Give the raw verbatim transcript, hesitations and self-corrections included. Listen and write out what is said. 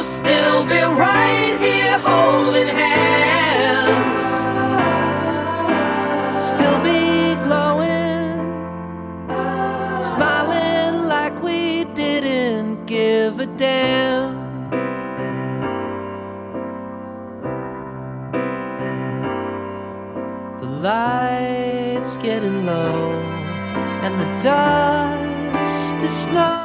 we'll still be right here holding hands, still be glowing, smiling like we didn't give a damn. The lights getting low and the dust is snow.